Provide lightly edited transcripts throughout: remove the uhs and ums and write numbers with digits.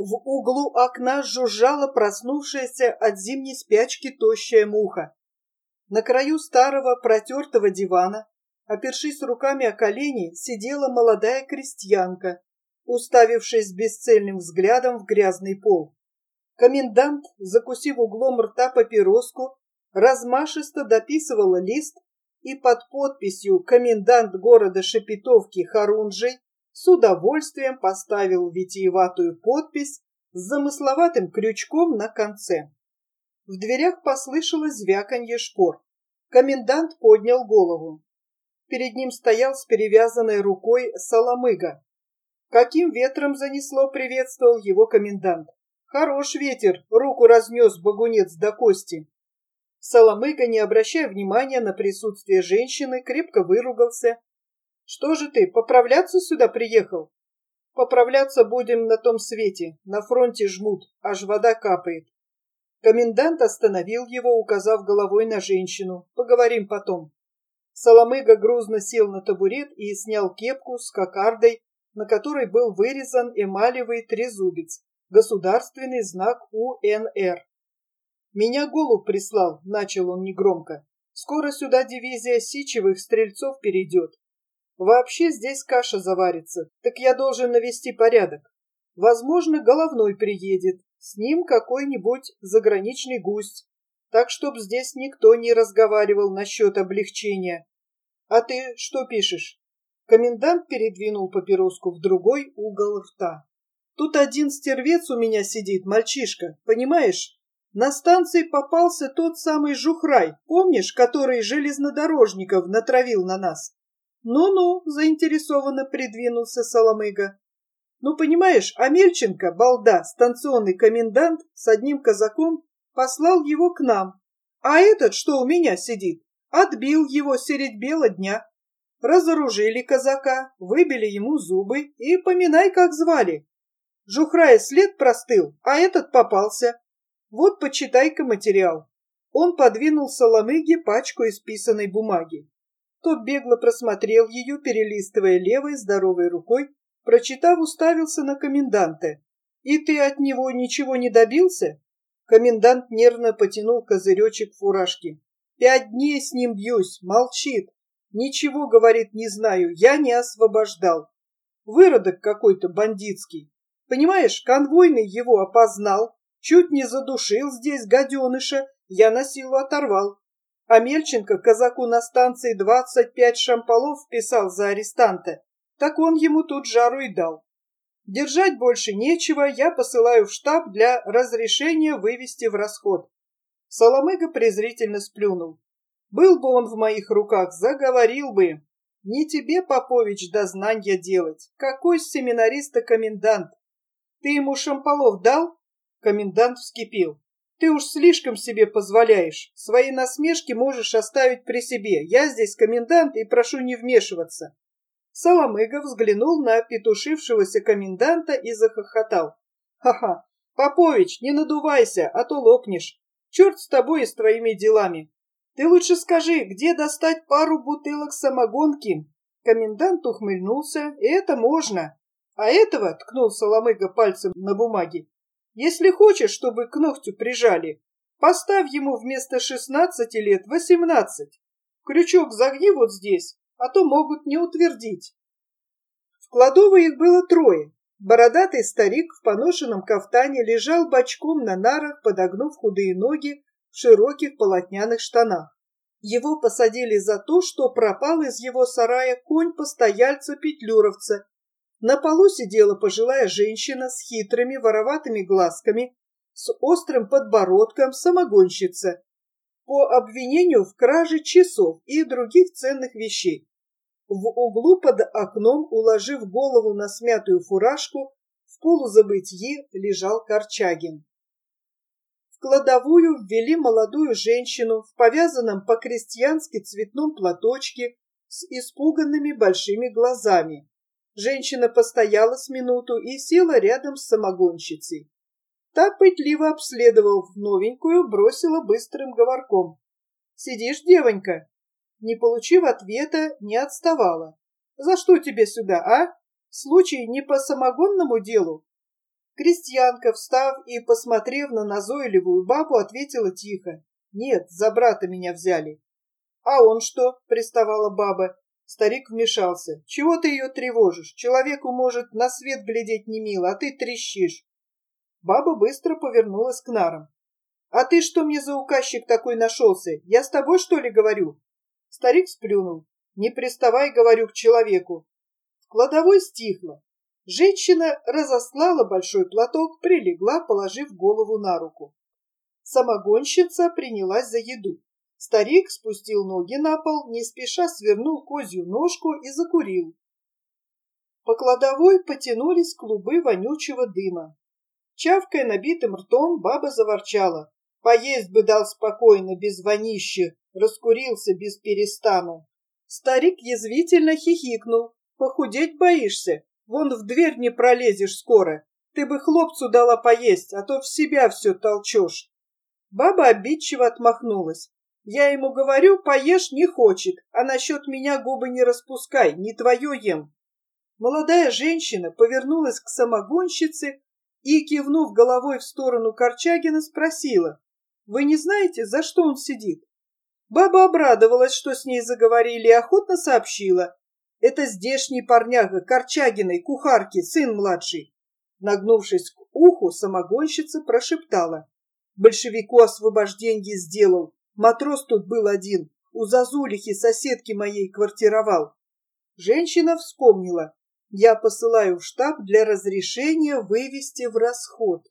В углу окна жужжала проснувшаяся от зимней спячки тощая муха. На краю старого протертого дивана, опершись руками о колени, сидела молодая крестьянка, уставившись бесцельным взглядом в грязный пол. Комендант, закусив углом рта папироску, размашисто дописывала лист и под подписью «Комендант города Шепетовки Харунжий» с удовольствием поставил витиеватую подпись с замысловатым крючком на конце. В дверях послышалось звяканье шпор. Комендант поднял голову. Перед ним стоял с перевязанной рукой Соломыга. Каким ветром занесло, приветствовал его комендант. Хорош ветер, руку разнес багунец до кости. Соломыга, не обращая внимания на присутствие женщины, крепко выругался. Что же ты, поправляться сюда приехал? Поправляться будем на том свете, на фронте жмут, аж вода капает. Комендант остановил его, указав головой на женщину. Поговорим потом. Соломыга грузно сел на табурет и снял кепку с кокардой, на которой был вырезан эмалевый трезубец, государственный знак УНР. «Меня Голуб прислал», — начал он негромко. «Скоро сюда дивизия сичевых стрельцов перейдет. Вообще здесь каша заварится, так я должен навести порядок. Возможно, Головной приедет, с ним какой-нибудь заграничный гусь, так чтоб здесь никто не разговаривал насчет облегчения. А ты что пишешь?» Комендант передвинул папироску в другой угол рта. «Тут один стервец у меня сидит, мальчишка, понимаешь? На станции попался тот самый Жухрай, помнишь, который железнодорожников натравил на нас?» «Ну-ну», — заинтересованно придвинулся Соломыга. «Ну, понимаешь, Амельченко, балда, станционный комендант, с одним казаком послал его к нам. А этот, что у меня сидит, отбил его средь бела дня. Разоружили казака, выбили ему зубы и поминай, как звали. Жухрая след простыл, а этот попался. Вот почитай-ка материал». Он подвинул Соломыге пачку исписанной бумаги. Тот бегло просмотрел ее, перелистывая левой здоровой рукой, прочитав, уставился на коменданта. «И ты от него ничего не добился?» Комендант нервно потянул козыречек фуражки. 5 дней с ним бьюсь, молчит. Ничего, говорит, не знаю, я не освобождал. Выродок какой-то бандитский. Понимаешь, конвойный его опознал, чуть не задушил здесь гаденыша, я на силу оторвал. А Мельченко казаку на станции 25 шамполов вписал за арестанта, так он ему тут жару и дал. Держать больше нечего, я посылаю в штаб для разрешения вывести в расход. Соломыга презрительно сплюнул. Был бы он в моих руках, заговорил бы. Не тебе, Попович, дознанья делать. Какой с семинариста комендант? Ты ему шамполов дал? Комендант вскипел. Ты уж слишком себе позволяешь. Свои насмешки можешь оставить при себе. Я здесь комендант и прошу не вмешиваться. Соломыга взглянул на петушившегося коменданта и захохотал. Ха-ха, Попович, не надувайся, а то лопнешь. Черт с тобой и с твоими делами. Ты лучше скажи, где достать пару бутылок самогонки? Комендант ухмыльнулся, и это можно. А этого, ткнул Соломыга пальцем на бумаге, если хочешь, чтобы к ногтю прижали, поставь ему вместо 16 лет 18. Крючок загни вот здесь, а то могут не утвердить. В кладовой их было 3. Бородатый старик в поношенном кафтане лежал бочком на нарах, подогнув худые ноги в широких полотняных штанах. Его посадили за то, что пропал из его сарая конь постояльца-петлюровца. На полу сидела пожилая женщина с хитрыми вороватыми глазками, с острым подбородком, самогонщица, по обвинению в краже часов и других ценных вещей. В углу под окном, уложив голову на смятую фуражку, в полузабытье лежал Корчагин. В кладовую ввели молодую женщину в повязанном по-крестьянски цветном платочке с испуганными большими глазами. Женщина постояла с минуту и села рядом с самогонщицей. Та пытливо обследовав новенькую, бросила быстрым говорком. «Сидишь, девонька?» Не получив ответа, не отставала. «За что тебе сюда, а? Случай не по самогонному делу?» Крестьянка, встав и посмотрев на назойливую бабу, ответила тихо: «Нет, за брата меня взяли». «А он что?» — приставала баба. Старик вмешался. «Чего ты ее тревожишь? Человеку, может, на свет глядеть не мило, а ты трещишь». Баба быстро повернулась к нарам. «А ты что мне за указчик такой нашелся? Я с тобой, что ли, говорю?» Старик сплюнул. «Не приставай, говорю, к человеку». В кладовой стихло. Женщина разослала большой платок, прилегла, положив голову на руку. Самогонщица принялась за еду. Старик спустил ноги на пол, не спеша свернул козью ножку и закурил. По кладовой потянулись клубы вонючего дыма. Чавкая набитым ртом, баба заворчала. «Поесть бы дал спокойно, без вонища, раскурился без перестану». Старик язвительно хихикнул. «Похудеть боишься? Вон в дверь не пролезешь скоро. Ты бы хлопцу дала поесть, а то в себя все толчешь». Баба обидчиво отмахнулась. «Я ему говорю, поешь, не хочет, а насчет меня губы не распускай, не твое ем». Молодая женщина повернулась к самогонщице и, кивнув головой в сторону Корчагина, спросила: «Вы не знаете, за что он сидит?» Баба обрадовалась, что с ней заговорили, и охотно сообщила: «Это здешний парняга, Корчагиной, кухарки, сын младший». Нагнувшись к уху, самогонщица прошептала: «Большевику освобожденье сделал. Матрос тут был один, у зазулихи соседки моей квартировал». Женщина вспомнила: «Я посылаю в штаб для разрешения вывести в расход».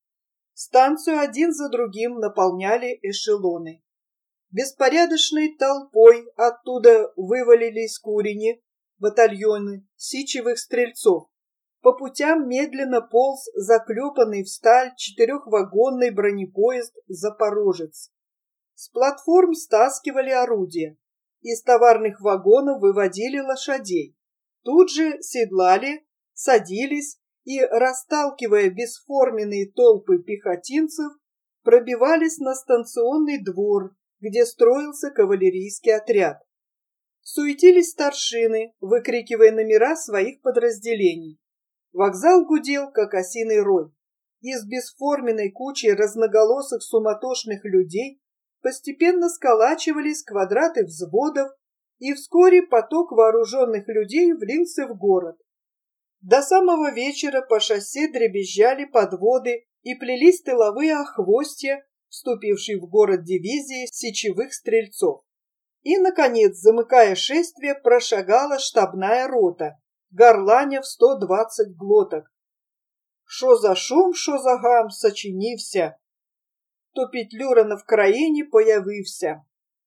Станцию один за другим наполняли эшелоны. Беспорядочной толпой оттуда вывалились курени, батальоны сичевых стрельцов. По путям медленно полз заклепанный в сталь четырехвагонный бронепоезд «Запорожец». С платформ стаскивали орудия, из товарных вагонов выводили лошадей. Тут же седлали, садились и, расталкивая бесформенные толпы пехотинцев, пробивались на станционный двор, где строился кавалерийский отряд. Суетились старшины, выкрикивая номера своих подразделений. Вокзал гудел, как осиный рой. Из бесформенной кучи разноголосых суматошных людей постепенно сколачивались квадраты взводов, и вскоре поток вооруженных людей влился в город. До самого вечера по шоссе дребезжали подводы и плелись тыловые охвостья, вступившие в город дивизии сечевых стрельцов. И, наконец, замыкая шествие, прошагала штабная рота, горланя в 120 глоток. «Шо за шум, шо за гам, сочинився, то Петлюра на Вкраине появився».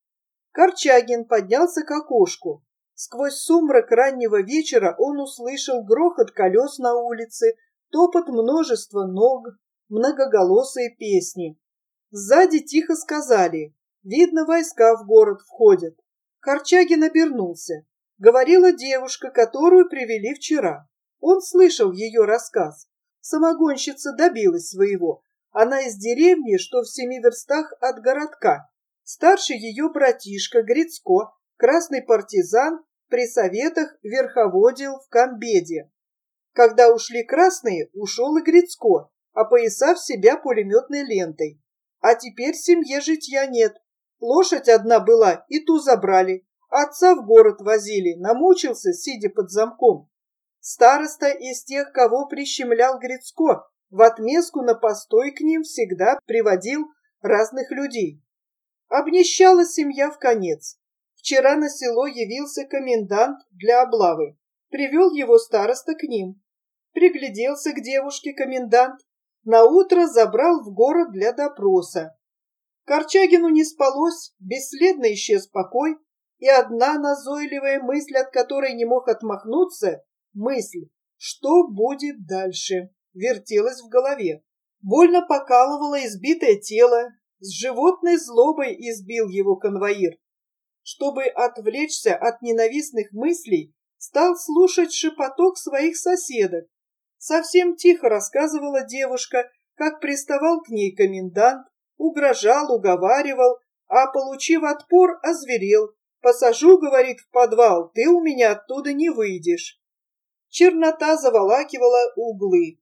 Корчагин поднялся к окошку. Сквозь сумрак раннего вечера он услышал грохот колес на улице, топот множества ног, многоголосые песни. Сзади тихо сказали: «Видно, войска в город входят». Корчагин обернулся. Говорила девушка, которую привели вчера. Он слышал ее рассказ. Самогонщица добилась своего. Она из деревни, что в 7 верстах от городка. Старший ее братишка Грицко, красный партизан, при советах верховодил в комбеде. Когда ушли красные, ушел и Грицко, опоясав себя пулеметной лентой. А теперь в семье житья нет. Лошадь одна была, и ту забрали. Отца в город возили, намучился, сидя под замком. Староста из тех, кого прищемлял Грицко, в отместку на постой к ним всегда приводил разных людей. Обнищала семья вконец. Вчера на село явился комендант для облавы. Привел его староста к ним. Пригляделся к девушке комендант. Наутро забрал в город для допроса. Корчагину не спалось, бесследно исчез покой, и одна назойливая мысль, от которой не мог отмахнуться, мысль, что будет дальше, вертелась в голове. Больно покалывало избитое тело, с животной злобой избил его конвоир. Чтобы отвлечься от ненавистных мыслей, стал слушать шепоток своих соседок. Совсем тихо рассказывала девушка, как приставал к ней комендант, угрожал, уговаривал, а, получив отпор, озверел. «Посажу, — говорит, — в подвал, ты у меня оттуда не выйдешь». Чернота заволакивала углы. В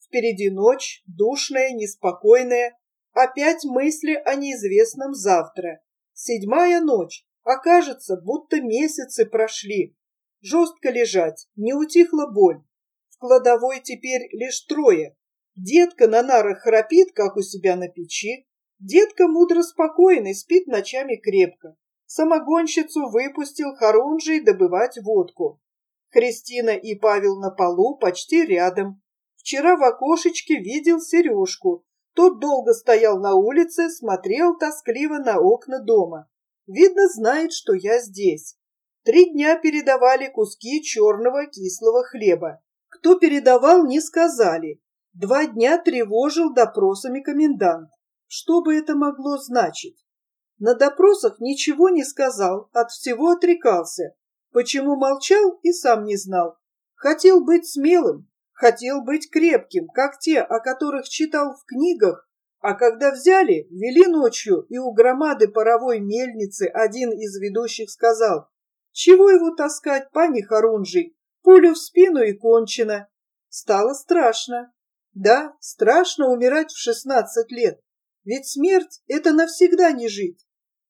Впереди ночь, душная, неспокойная, опять мысли о неизвестном завтра. 7-я ночь, а кажется, будто месяцы прошли. Жестко лежать, не утихла боль. В кладовой теперь лишь трое. Детка на нарах храпит, как у себя на печи. Детка мудро спокойный, спит ночами крепко. Самогонщицу выпустил Харунжий добывать водку. Христина и Павел на полу, почти рядом. Вчера в окошечке видел Сережку. Тот долго стоял на улице, смотрел тоскливо на окна дома. Видно, знает, что я здесь. 3 дня передавали куски черного кислого хлеба. Кто передавал, не сказали. 2 дня тревожил допросами комендант. Что бы это могло значить? На допросах ничего не сказал, от всего отрекался. Почему молчал, и сам не знал. Хотел быть смелым, хотел быть крепким, как те, о которых читал в книгах, а когда взяли, вели ночью, и у громады паровой мельницы один из ведущих сказал: «Чего его таскать, пани Харунжий? Пулю в спину и кончено». Стало страшно. Да, страшно умирать в 16 лет, ведь смерть — это навсегда не жить.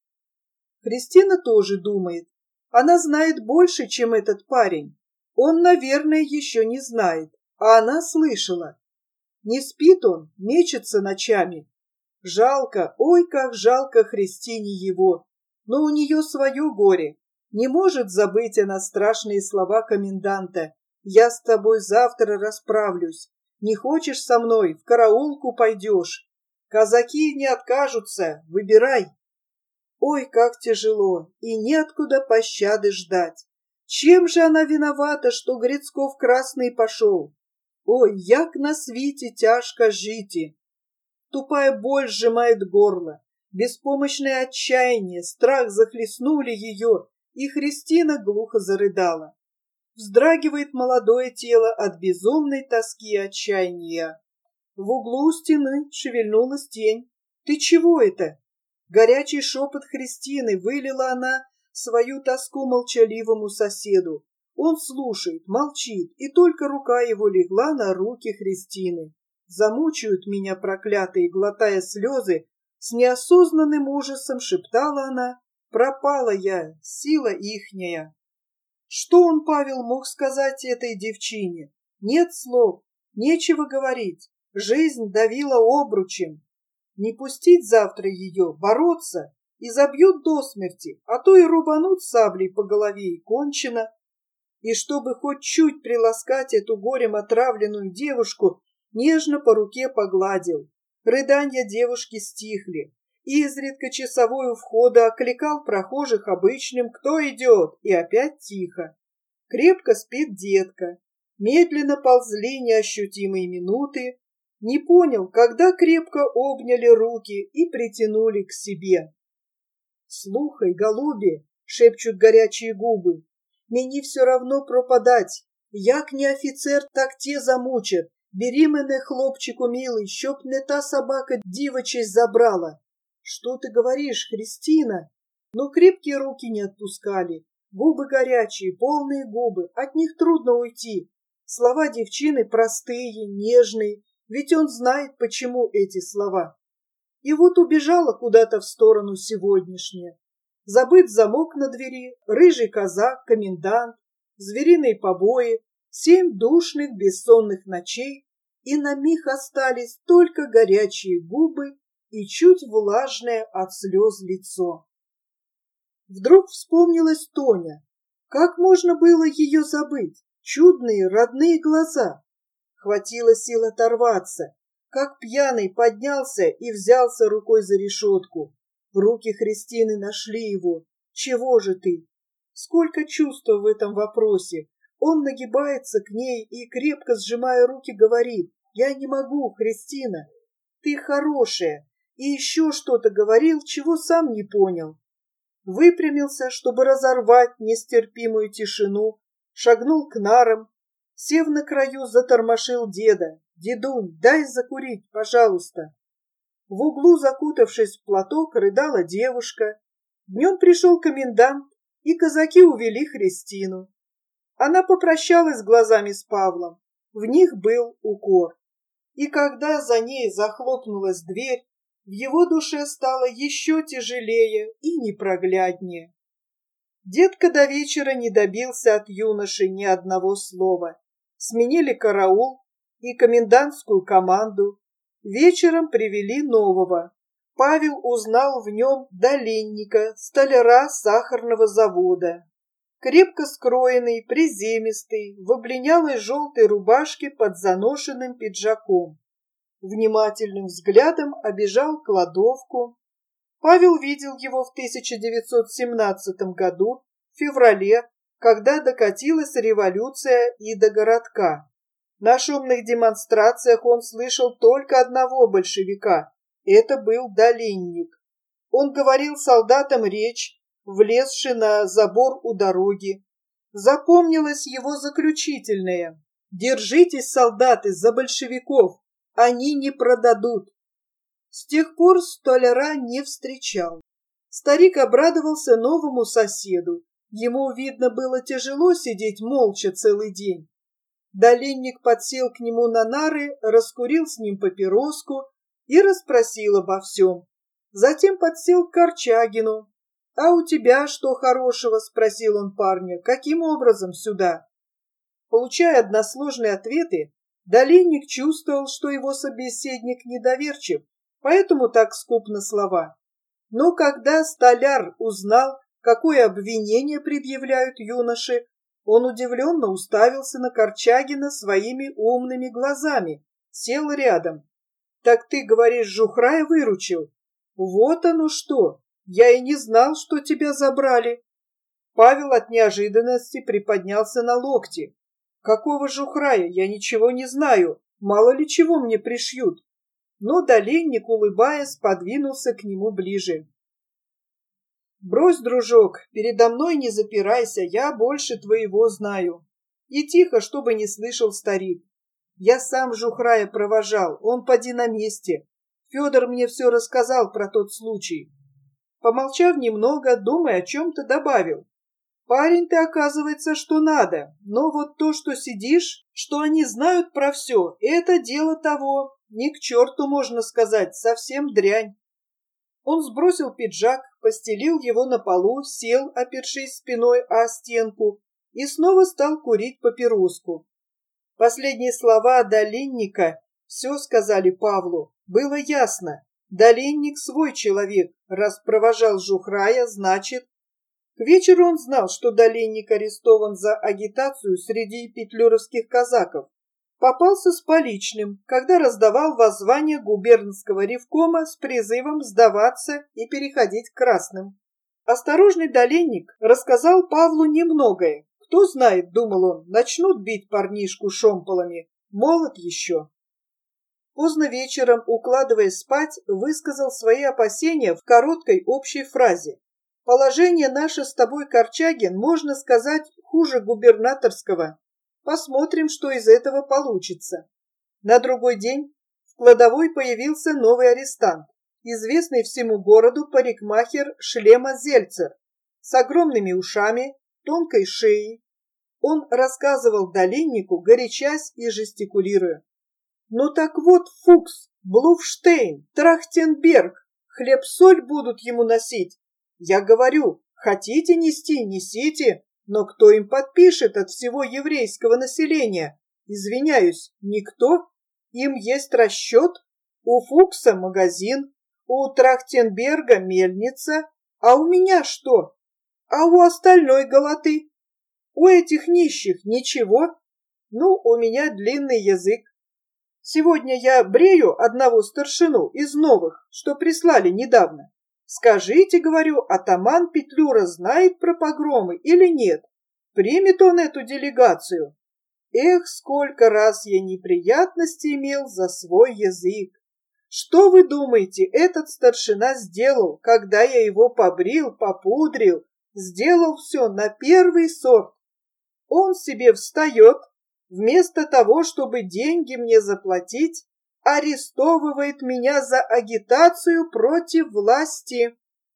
Христина тоже думает. Она знает больше, чем этот парень. Он, наверное, еще не знает, а она слышала. Не спит он, мечется ночами. Жалко, ой, как жалко Христине его. Но у нее свое горе. Не может забыть она страшные слова коменданта: «Я с тобой завтра расправлюсь. Не хочешь со мной, в караулку пойдешь. Казаки не откажутся, выбирай». Ой, как тяжело, и неоткуда пощады ждать. Чем же она виновата, что Грицков красный пошел? Ой, як на свете тяжко жити. Тупая боль сжимает горло, беспомощное отчаяние, страх захлестнули ее, и Христина глухо зарыдала. Вздрагивает молодое тело от безумной тоски и отчаяния. В углу у стены шевельнулась тень. «Ты чего это?» Горячий шепот Христины, вылила она свою тоску молчаливому соседу. Он слушает, молчит, и только рука его легла на руки Христины. «Замучают меня, проклятые», глотая слезы, с неосознанным ужасом шептала она: «Пропала я, сила ихняя». Что он, Павел, мог сказать этой девчине? Нет слов, нечего говорить. Жизнь давила обручем. Не пустить завтра ее, бороться, и забьют до смерти, а то и рубанут саблей по голове, и кончено. И чтобы хоть чуть приласкать эту горем отравленную девушку, нежно по руке погладил. Рыдания девушки стихли. Изредка часовой у входа окликал прохожих обычным: «Кто идет?» И опять тихо. Крепко спит детка. Медленно ползли неощутимые минуты. Не понял, когда крепко обняли руки и притянули к себе. «Слухай, голубе», — шепчут горячие губы, — «мені все равно пропадать. Як не офіцер, так те замучат. Бери мене, хлопчику милый, щоб не та собака дівочесть забрала». «Что ты говоришь, Христина?» Но крепкие руки не отпускали. Губы горячие, полные губы, от них трудно уйти. Слова девчины простые, нежные, ведь он знает, почему эти слова. И вот убежала куда-то в сторону сегодняшняя. Забыт замок на двери, рыжий казак, комендант, звериные побои, 7 душных бессонных ночей, и на миг остались только горячие губы и чуть влажное от слез лицо. Вдруг вспомнилась Тоня. Как можно было ее забыть? Чудные родные глаза. Хватило сил оторваться. Как пьяный поднялся и взялся рукой за решетку. Руки Христины нашли его. «Чего же ты?» Сколько чувств в этом вопросе. Он нагибается к ней и, крепко сжимая руки, говорит: «Я не могу, Христина. Ты хорошая». И еще что-то говорил, чего сам не понял. Выпрямился, чтобы разорвать нестерпимую тишину, шагнул к нарам, сев на краю, затормошил деда: «Дедунь, дай закурить, пожалуйста». В углу, закутавшись в платок, рыдала девушка. Днем пришел комендант, и казаки увели Христину. Она попрощалась глазами с Павлом. В них был укор. И когда за ней захлопнулась дверь, в его душе стало еще тяжелее и непрогляднее. Детка до вечера не добился от юноши ни одного слова. Сменили караул и комендантскую команду. Вечером привели нового. Павел узнал в нем доленника, столяра сахарного завода. Крепко скроенный, приземистый, в облинялой желтой рубашке под заношенным пиджаком. Внимательным взглядом обежал кладовку. Павел видел его в 1917 году, в феврале, когда докатилась революция и до городка. На шумных демонстрациях он слышал только одного большевика. Это был доленник. Он говорил солдатам речь, влезши на забор у дороги. Запомнилось его заключительное: «Держитесь, солдаты, за большевиков, они не продадут». С тех пор столяра не встречал. Старик обрадовался новому соседу. Ему, видно, было тяжело сидеть молча целый день. Доленник подсел к нему на нары, раскурил с ним папироску и расспросил обо всем. Затем подсел к Корчагину. «А у тебя что хорошего?» — спросил он парня. «Каким образом сюда?» Получая односложные ответы, доленник чувствовал, что его собеседник недоверчив, поэтому так скуп на слова. Но когда столяр узнал, какое обвинение предъявляют юноше, он удивленно уставился на Корчагина своими умными глазами, сел рядом. «Так ты, говоришь, Жухрая выручил? Вот оно что! Я и не знал, что тебя забрали!» Павел от неожиданности приподнялся на локти. «Какого Жухрая? Я ничего не знаю. Мало ли чего мне пришьют». Но доленник, улыбаясь, подвинулся к нему ближе. «Брось, дружок, передо мной не запирайся, я больше твоего знаю». И тихо, чтобы не слышал старик. «Я сам Жухрая провожал, он поди на месте. Федор мне все рассказал про тот случай». Помолчав немного, думая о чем-то, добавил: «Парень ты, оказывается, что надо, но вот то, что сидишь, что они знают про все, это дело того, ни к черту, можно сказать, совсем дрянь». Он сбросил пиджак, постелил его на полу, сел, опершись спиной о стенку, и снова стал курить папироску. Последние слова доленника все сказали Павлу. Было ясно, доленник свой человек, раз провожал Жухрая, значит... К вечеру он знал, что доленник арестован за агитацию среди петлюровских казаков. Попался с поличным, когда раздавал воззвание губернского ревкома с призывом сдаваться и переходить к красным. Осторожный доленник рассказал Павлу немногое. Кто знает, думал он, начнут бить парнишку шомполами. Молод еще. Поздно вечером, укладываясь спать, высказал свои опасения в короткой общей фразе. «Положение наше с тобой, Корчагин, можно сказать, хуже губернаторского. Посмотрим, что из этого получится». На другой день в кладовой появился новый арестант, известный всему городу парикмахер Шлема Зельцер, с огромными ушами, тонкой шеей. Он рассказывал доленнику, горячась и жестикулируя. «Ну так вот, Фукс, Блуфштейн, Трахтенберг, хлеб-соль будут ему носить. Я говорю, хотите нести, несите, но кто им подпишет от всего еврейского населения? Извиняюсь, никто. Им есть расчет. У Фукса магазин, у Трахтенберга мельница, а у меня что? А у остальной голоты? У этих нищих ничего. Ну, у меня длинный язык. Сегодня я брею одного старшину из новых, что прислали недавно. Скажите, говорю, атаман Петлюра знает про погромы или нет? Примет он эту делегацию? Эх, сколько раз я неприятностей имел за свой язык. Что вы думаете, этот старшина сделал, когда я его побрил, попудрил, сделал все на первый сорт? Он себе встает, вместо того, чтобы деньги мне заплатить, арестовывает меня за агитацию против власти.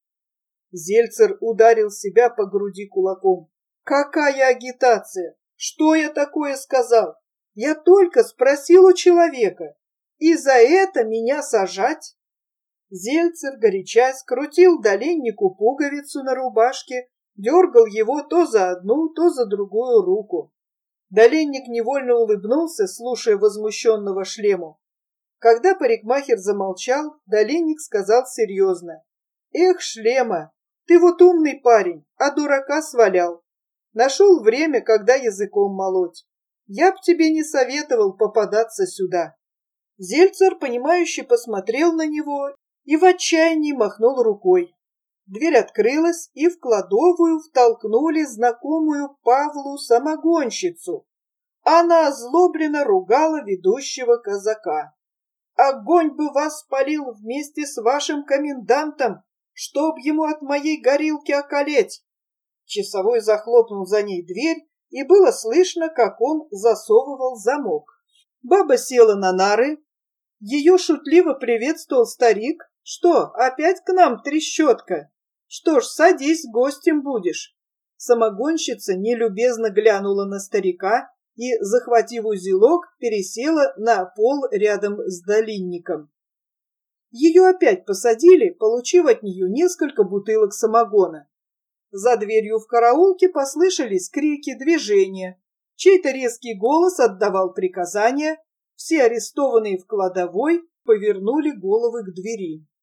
Зельцер ударил себя по груди кулаком. Какая агитация? Что я такое сказал? Я только спросил у человека. И за это меня сажать? Зельцер, горячась, крутил доленнику пуговицу на рубашке, дергал его то за одну, то за другую руку. Доленник невольно улыбнулся, слушая возмущенного Шлему. Когда парикмахер замолчал, Доленник сказал серьезно: «Эх, Шлема, ты вот умный парень, а дурака свалял. Нашел время, когда языком молоть. Я б тебе не советовал попадаться сюда». Зельцер, понимающе посмотрел на него и в отчаянии махнул рукой. Дверь открылась, и в кладовую втолкнули знакомую Павлу самогонщицу. Она озлобленно ругала ведущего казака. «Огонь бы вас спалил вместе с вашим комендантом, чтоб ему от моей горилки околеть!» Часовой захлопнул за ней дверь, и было слышно, как он засовывал замок. Баба села на нары. Ее шутливо приветствовал старик. «Что, опять к нам, трещотка? Что ж, садись, гостем будешь». Самогонщица нелюбезно глянула на старика и, захватив узелок, пересела на пол рядом с долинником. Ее опять посадили, получив от нее несколько бутылок самогона. За дверью в караулке послышались крики, движения. Чей-то резкий голос отдавал приказания. Все арестованные в кладовой повернули головы к двери.